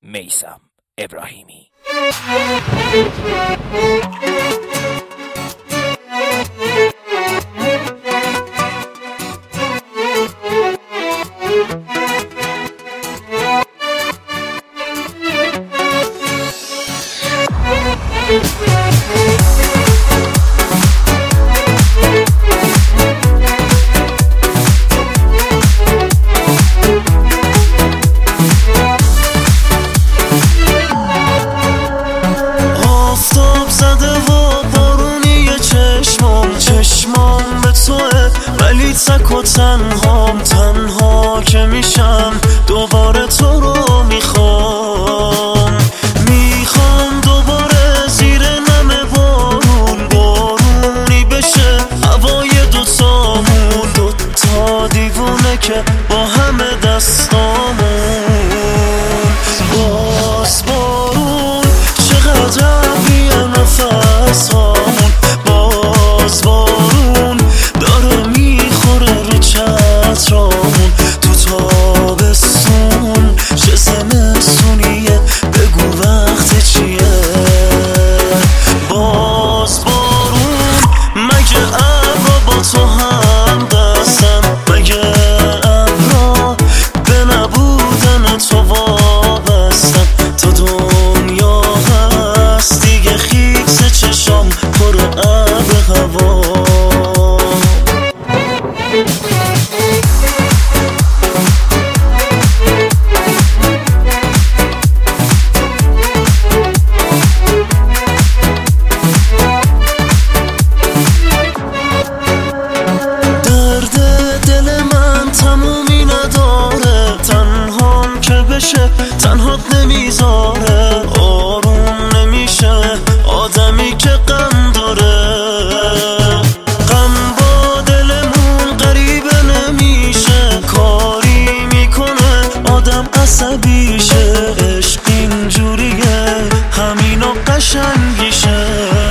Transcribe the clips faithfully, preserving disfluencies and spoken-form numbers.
میثم ابراهیمی. ولی تک و تنهام، تنها که میشم دوباره تو رو میخوام. میخوام دوباره زیر نم بارون، بارونی بشه هوای دوتامون، دوتا دیوونه که با همه دستامون. باز بارون چقدر عمیه نفس هامون، باز بارون داره میخوره رو چترامون. تو تابستون چه زمستونیه، بگو وقت چیه. باز بارون مگه ابرا با تو هم دستن، مگه ابرا به نبودن تو وابستن. تا دنیا هست دیگه خیکس چشام پر ابر هوا. تنهات نمیذاره، آروم نمیشه آدمی که غم داره. غم با دلمون غریبه نمیشه، کاری میکنه آدم عصبیشه. عشق اینجوریه همینا قشنگیشه.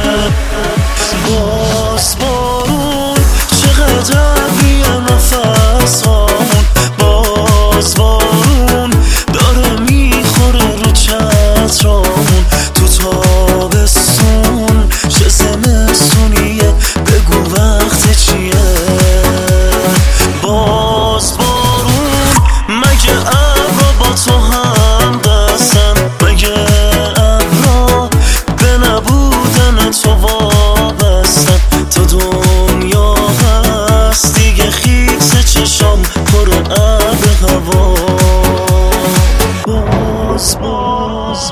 باز بارون چقدر عمیه نفس هامون، باز بارون داره میخوره رو چترامون. تو تابستون چه زمستونیه، بگو وقت چیه. باز بارون مگه ابرا با تو هم دستن، مگه ابرا به نبودن تو وابستن. تا دنیا هست دیگه خیکس چشام پر ابر هوا. باز باز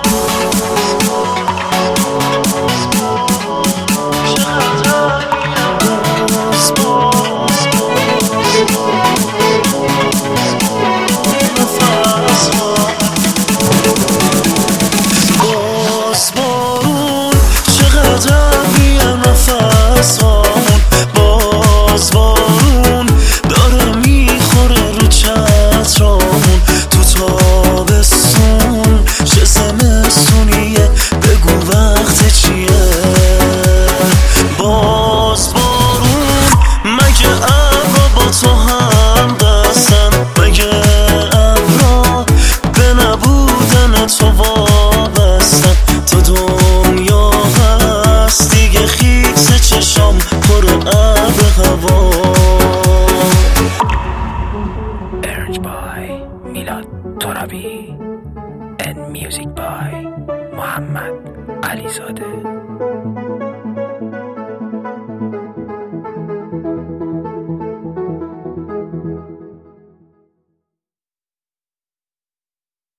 تو هم دستن، مگه ابرا به نبودن تو وابستن. تا دنیا هست دیگه خیکس چشام پر ابر هوا. Arranged by Milad Torabi and music by Muhammad Alizadeh.